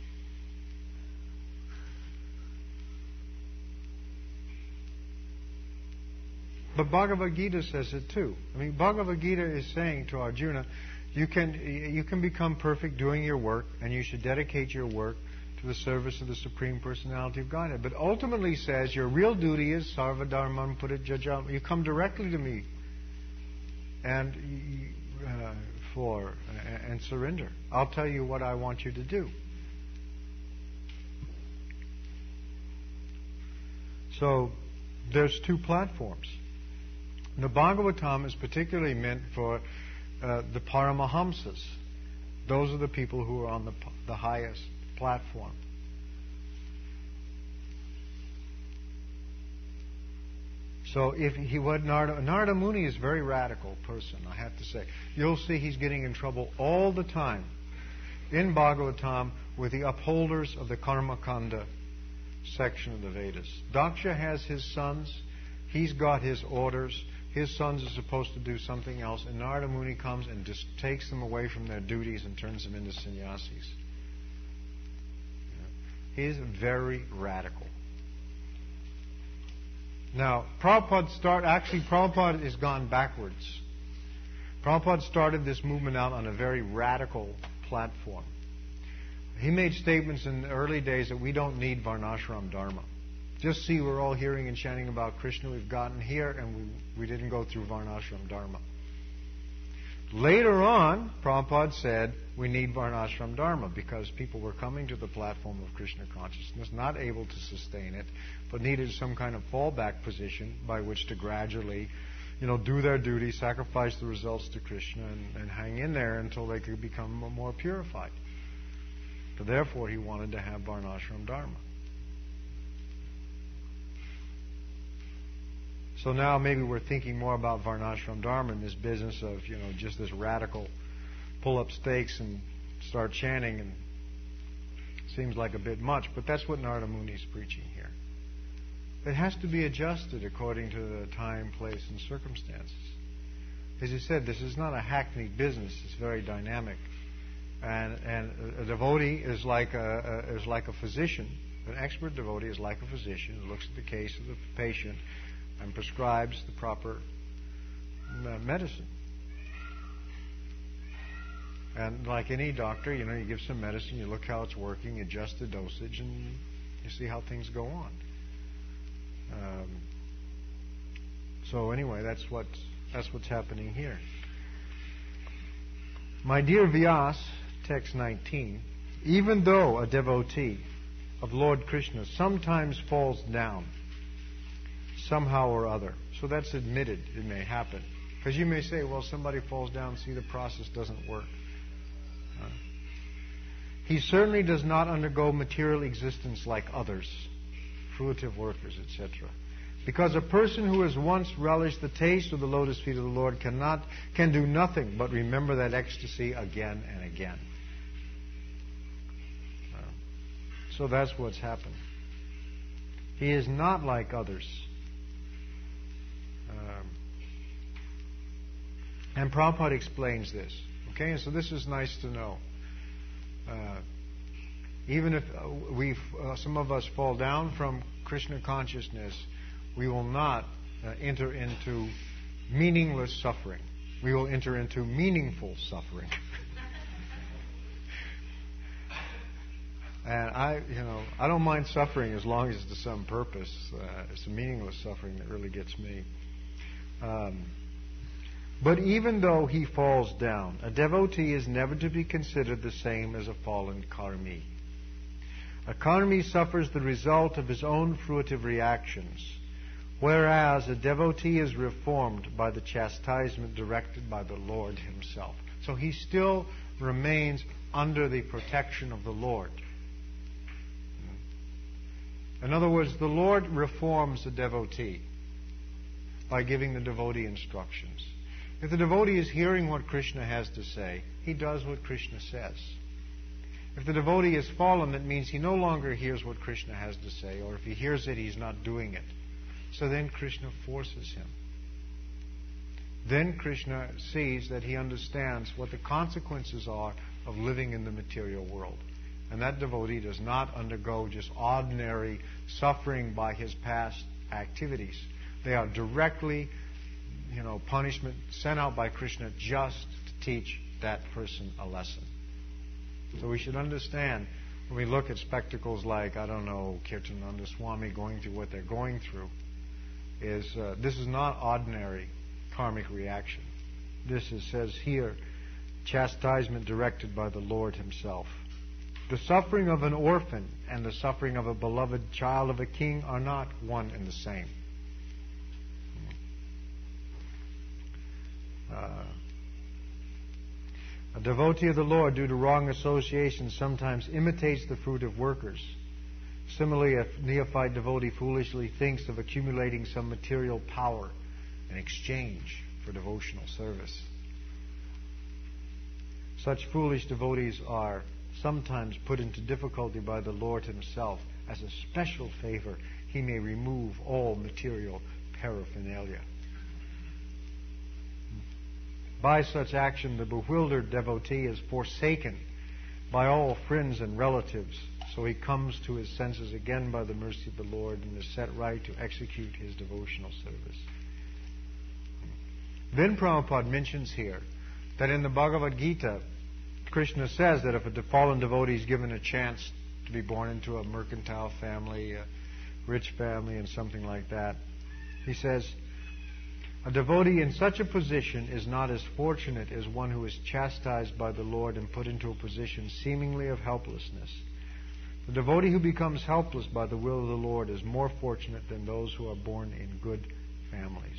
But Bhagavad Gita says it too. I mean, Bhagavad Gita is saying to Arjuna, you can you can become perfect doing your work, and you should dedicate your work to the service of the Supreme Personality of Godhead. But ultimately says your real duty is sarva dharman purijajam. You come directly to me and uh, for uh, and surrender. I'll tell you what I want you to do. So there's two platforms. The Bhagavatam is particularly meant for uh, the Paramahamsas. Those are the people who are on the, the highest platform. So if he would, Narada, Narada Muni is a very radical person, I have to say. You'll see he's getting in trouble all the time in Bhagavatam with the upholders of the Karmakanda section of the Vedas. Daksha has his sons. He's got his orders. His sons are supposed to do something else, and Narada Muni comes and just takes them away from their duties and turns them into sannyasis. He's very radical. Now, Prabhupada start actually Prabhupada has gone backwards. Prabhupada started this movement out on a very radical platform. He made statements in the early days that we don't need Varnashram Dharma. Just see, we're all hearing and chanting about Krishna. We've gotten here, and we, we didn't go through Varnashram Dharma. Later on, Prabhupada said we need Varnashram Dharma because people were coming to the platform of Krishna consciousness, not able to sustain it, but needed some kind of fallback position by which to gradually, you know, do their duty, sacrifice the results to Krishna, and, and hang in there until they could become more purified. So therefore, he wanted to have Varnashram Dharma. So now maybe we're thinking more about Varnashram Dharma in this business of, you know, just this radical pull up stakes and start chanting, and seems like a bit much, but that's what Narada Muni is preaching here. It has to be adjusted according to the time, place, and circumstances. As he said, this is not a hackneyed business, it's very dynamic. And, and a devotee is like a, a, is like a physician. An expert devotee is like a physician who looks at the case of the patient and prescribes the proper medicine. And like any doctor, you know, you give some medicine, you look how it's working, you adjust the dosage, and you see how things go on. Um, so anyway, that's what that's what's happening here. My dear Vyas, text nineteen, even though a devotee of Lord Krishna sometimes falls down, somehow or other. So that's admitted. It may happen. Because you may say, well, somebody falls down, see the process doesn't work. Uh, he certainly does not undergo material existence like others, fruitive workers, et cetera. Because a person who has once relished the taste of the lotus feet of the Lord cannot can do nothing but remember that ecstasy again and again. Uh, so that's what's happened. He is not like others. Um, and Prabhupada explains this. Okay, and so this is nice to know. Uh, even if uh, we, uh, some of us fall down from Krishna consciousness, we will not uh, enter into meaningless suffering. We will enter into meaningful suffering. And I, you know, I don't mind suffering as long as it's to some purpose. Uh, it's the meaningless suffering that really gets me. Um, but even though he falls down, a devotee is never to be considered the same as a fallen karmi. A karmi suffers the result of his own fruitive reactions, whereas a devotee is reformed by the chastisement directed by the Lord himself. So he still remains under the protection of the Lord. In other words, the Lord reforms the devotee by giving the devotee instructions. If the devotee is hearing what Krishna has to say, he does what Krishna says. If the devotee is fallen, that means he no longer hears what Krishna has to say, or if he hears it, he's not doing it. So then Krishna forces him. then Krishna sees that he understands what the consequences are of living in the material world. And that devotee does not undergo just ordinary suffering by his past activities. They are directly, you know, punishment sent out by Krishna just to teach that person a lesson. So we should understand when we look at spectacles like, I don't know, Kirtananda Swami going through what they're going through, is uh, this is not ordinary karmic reaction. This is, says here, chastisement directed by the Lord himself. The suffering of an orphan and the suffering of a beloved child of a king are not one and the same. Uh, a devotee of the Lord, due to wrong association, sometimes imitates the fruit of workers. Similarly, a neophyte devotee foolishly thinks of accumulating some material power in exchange for devotional service. Such foolish devotees are sometimes put into difficulty by the Lord himself. As a special favor, he may remove all material paraphernalia. By such action, the bewildered devotee is forsaken by all friends and relatives, so he comes to his senses again by the mercy of the Lord and is set right to execute his devotional service. Then Prabhupada mentions here that in the Bhagavad Gita, Krishna says that if a fallen devotee is given a chance to be born into a mercantile family, a rich family, and something like that, he says, a devotee in such a position is not as fortunate as one who is chastised by the Lord and put into a position seemingly of helplessness. The devotee who becomes helpless by the will of the Lord is more fortunate than those who are born in good families.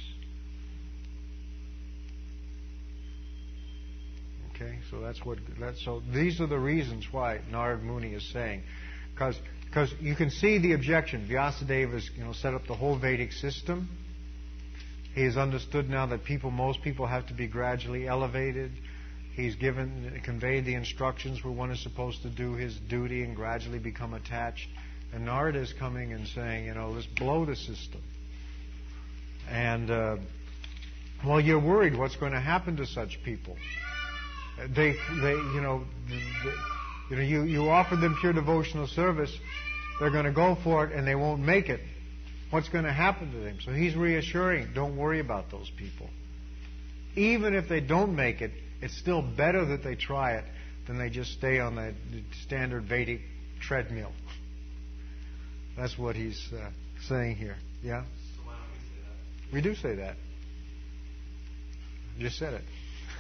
Okay, so that's what. That's, so these are the reasons why Narad Muni is saying, because because you can see the objection. Vyasadeva has, you know, set up the whole Vedic system. He has understood now that people, most people, have to be gradually elevated. He's given, conveyed the instructions where one is supposed to do his duty and gradually become attached. And Narada is coming and saying, you know, let's blow the system. And uh, well, you're worried what's going to happen to such people. They, they, you know, they, you know, you, you offer them pure devotional service. They're going to go for it and they won't make it. What's going to happen to them? So he's reassuring, don't worry about those people. Even if they don't make it, it's still better that they try it than they just stay on the standard Vedic treadmill. That's what he's uh, saying here. Yeah? So why don't we say that? We do say that. You just said it.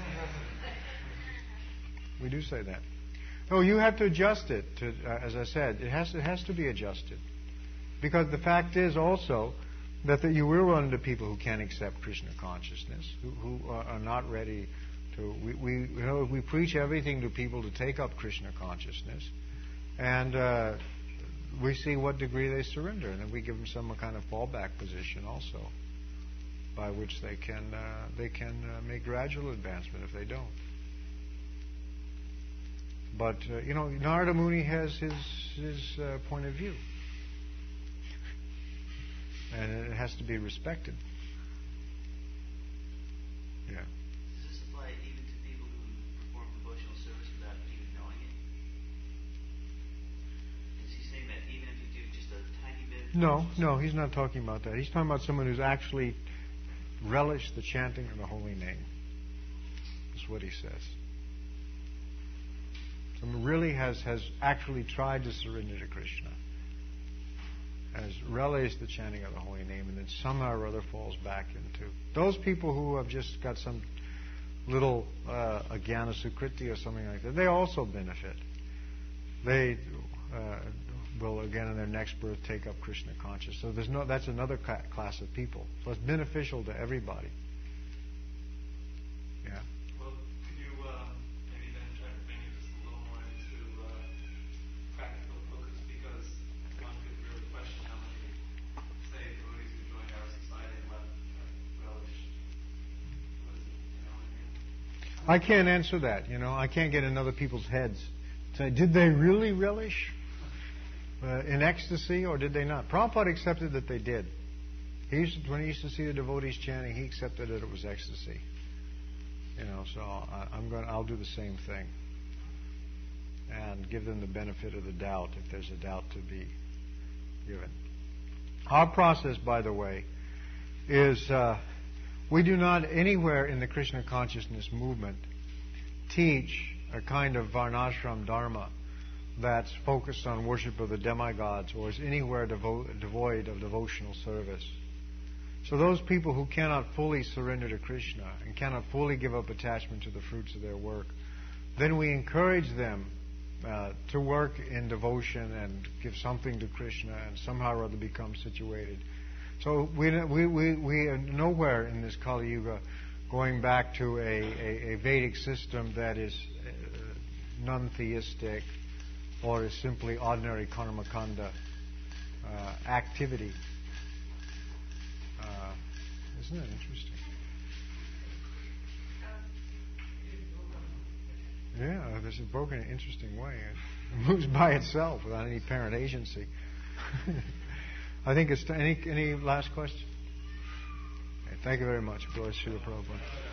We do say that. No, you have to adjust it. To, uh, as I said, it has, it has to be adjusted. Because the fact is also that, that you will run into people who can't accept Krishna consciousness, who, who are, are not ready to. We, we, you know, we preach everything to people to take up Krishna consciousness, and uh, we see what degree they surrender, and then we give them some kind of fallback position also, by which they can uh, they can uh, make gradual advancement if they don't. But uh, you know, Narada Muni has his his uh, point of view. And it has to be respected. Yeah. Does this apply even to people who perform devotional service without even knowing it? Is he saying that even if you do just a tiny bit of No, no, he's not talking about that. He's talking about someone who's actually relished the chanting of the holy name. That's what he says. Someone really has, has actually tried to surrender to Krishna, has relished the chanting of the holy name, and then somehow or other falls back into. Those people who have just got some little uh, Ajnana Sukriti or something like that, they also benefit. They uh, will, again, in their next birth, take up Krishna consciousness. So there's no, that's another ca- class of people. So it's beneficial to everybody. Yeah. Well, could you uh, maybe then try to bring it just a little more into uh, practical focus, because one could really question how many, say, devotees who joined our society and left uh, relish. What is it? You know what I mean? I can't answer that. You know, I can't get in other people's heads. Say, did they really relish uh, in ecstasy, or did they not? Prabhupada accepted that they did. He used to, when he used to see the devotees chanting, he accepted that it was ecstasy. You know, so I, I'm going. I'll do the same thing, and give them the benefit of the doubt if there's a doubt to be given. Our process, by the way, is uh, we do not anywhere in the Krishna consciousness movement teach a kind of varnashram dharma that's focused on worship of the demigods or is anywhere devo- devoid of devotional service. So those people who cannot fully surrender to Krishna and cannot fully give up attachment to the fruits of their work, then we encourage them uh, to work in devotion and give something to Krishna and somehow or other become situated. So we we we, we are nowhere in this Kali Yuga going back to a, a, a Vedic system that is uh, non-theistic or is simply ordinary karmakanda uh, activity. Uh, isn't that interesting? Yeah, this is broken in an interesting way. It moves by itself without any parent agency. I think it's t- any any last question. Okay, thank you very much. Glory to Srila Prabhupada.